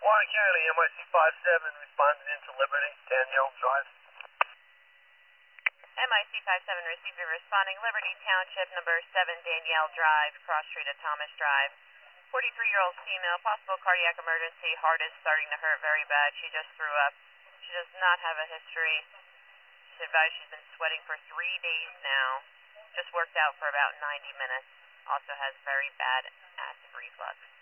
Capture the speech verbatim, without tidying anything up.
Warren County, M I C five seven, responding into Liberty, Danielle Drive. M I C five seven received a responding Liberty Township, number seven Danielle Drive, cross street at Thomas Drive. forty-three-year-old female, possible cardiac emergency, heart is starting to hurt very bad. She just threw up. She does not have a history. She's advised she's been sweating for three days now. Just worked out for about ninety minutes. Also has very bad acid reflux.